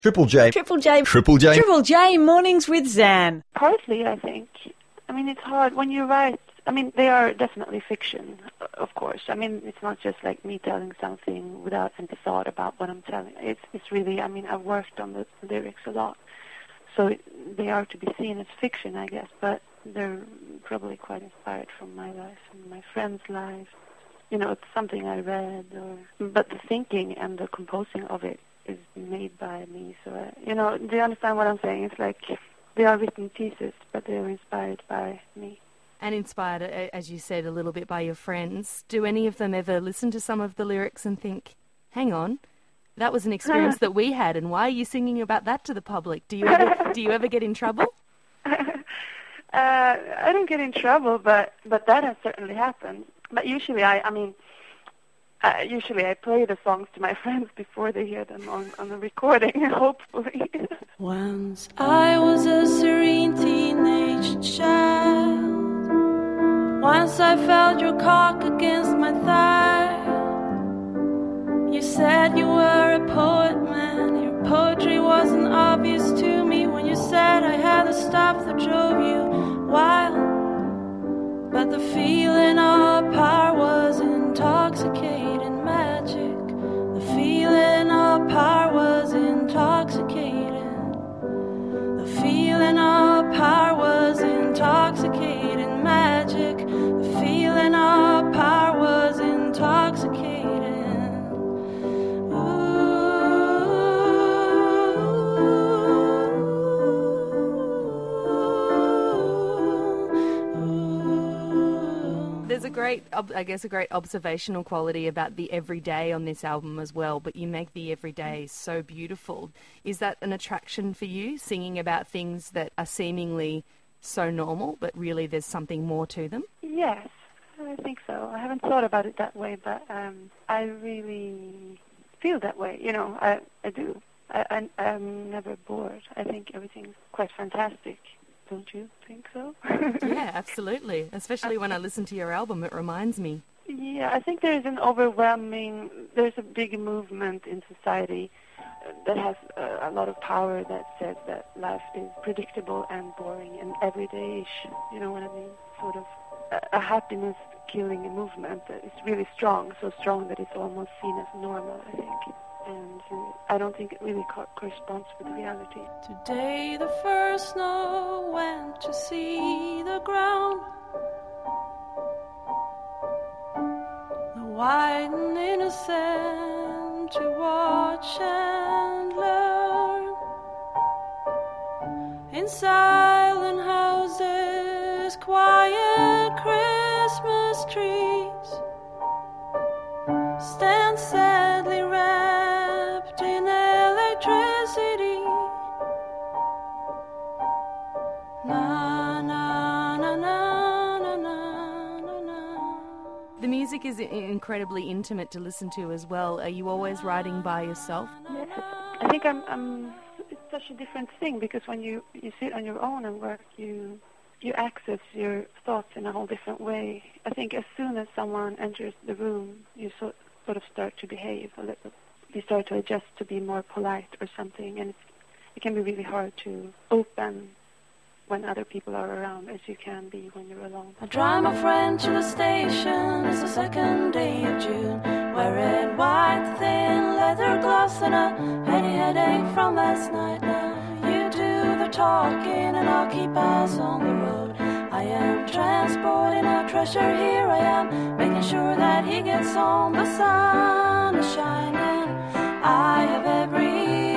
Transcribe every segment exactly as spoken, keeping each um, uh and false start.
Triple J. Triple J. Triple J. Triple J Mornings with Zan. Partly, I think. I mean, it's hard when you write. I mean, they are definitely fiction, of course. I mean, it's not just like me telling something without any thought about what I'm telling. It's it's really, I mean, I've worked on the lyrics a lot. So it, they are to be seen as fiction, I guess, but they're probably quite inspired from my life and my friend's life. You know, it's something I read, or but the thinking and the composing of it is made by me. So, uh, you know, do you understand what I'm saying? It's like they are written pieces, but they are inspired by me. And inspired, as you said, a little bit by your friends. Do any of them ever listen to some of the lyrics and think, hang on, that was an experience that we had, and why are you singing about that to the public? Do you ever, do you ever get in trouble? uh, I don't get in trouble, but, but that has certainly happened. But usually, I, I mean, uh, usually I play the songs to my friends before they hear them on, on the recording, hopefully. Once I was a serene teenage child. Once I felt your cock against my thigh. You said you were a poet, man. Your poetry wasn't obvious to me when you said I had the stuff that drove you wild. But the feeling of power was intoxicating magic. The feeling of power was intoxicating. The feeling of power was intoxicating magic. The feeling of power was intoxicating. There's a great, I guess, a great observational quality about the everyday on this album as well, but you make the everyday so beautiful. Is that an attraction for you, singing about things that are seemingly so normal, but really there's something more to them? Yes, I think so. I haven't thought about it that way, but um, I really feel that way. You know, I, I do. I, I, I'm never bored. I think everything's quite fantastic. Don't you think so? Yeah, absolutely. Especially when I listen to your album, it reminds me. Yeah, I think there's an overwhelming, there's a big movement in society that has a, a lot of power that says that life is predictable and boring and everyday-ish. You know what I mean? Sort of a, a happiness-killing movement that is really strong, so strong that it's almost seen as normal, I think. And uh, I don't think it really co- corresponds with reality. Today the first snow went to see the ground. The white and innocent to watch and learn. In silent houses, quiet Christmas trees stand sadly wrapped in electricity. Na na na na na na na. The music is incredibly intimate to listen to as well. Are you always writing by yourself? Yes, I think I'm, I'm. It's such a different thing because when you, you sit on your own and work, you you access your thoughts in a whole different way. I think as soon as someone enters the room, you sort sort of start to behave a little. You start to adjust to be more polite or something, and it's, it can be really hard to open when other people are around as you can be when you're alone. I drive my friend to the station. It's the second day of June. Wearing white thin leather gloves and a heady headache from last night. Now you do the talking and I'll keep us on the road. I am transporting our treasure, here I am, making sure that he gets home. The sun is shining, I have everything.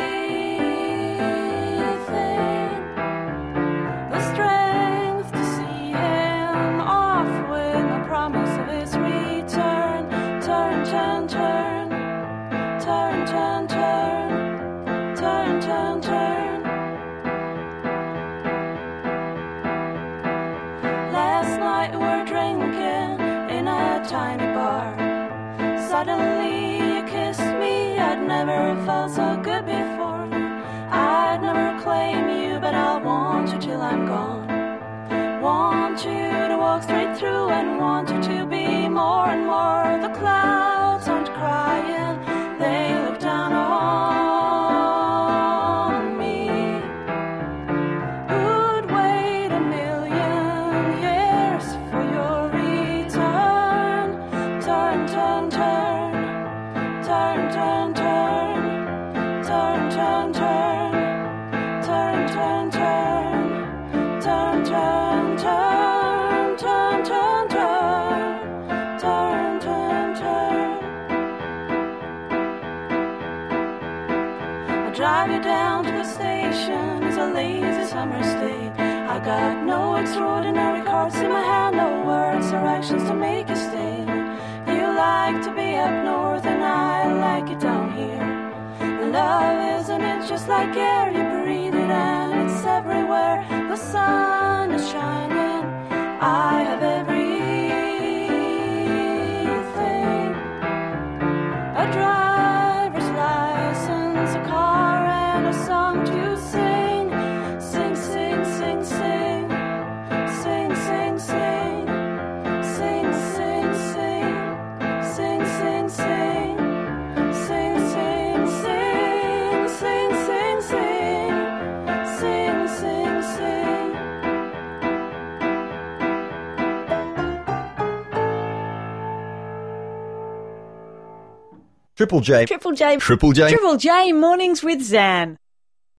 The strength to see him off with the promise of his return. Turn, turn, turn, turn, turn, turn, turn, turn, turn. Last night we were drinking in a tiny bar. Suddenly you kissed me, I'd never felt so good before. I'd never claim you, but I'll want you till I'm gone. Want you to walk straight through and want you to be more and more. The clouds aren't crying, they look down on turn, turn, turn, turn, turn, turn, turn, turn, turn, turn, turn, turn, turn. I drive you down to the station. It's a lazy summer's day. I got no extraordinary cards in my hand, no words or actions to make you stay. You like to be up north and I like it down here. And love, isn't it just like air? You breathe it and it's everywhere. The sun is shining, I have everything. A driver's license, a car and a song to sing. Sing, sing, sing, sing. Sing, sing, sing. Sing, sing, sing. Sing, sing, sing. Sing, sing, sing. Sing, sing, sing. Sing, sing, sing. Triple J. Triple J. Triple J. Triple J mornings with Zan.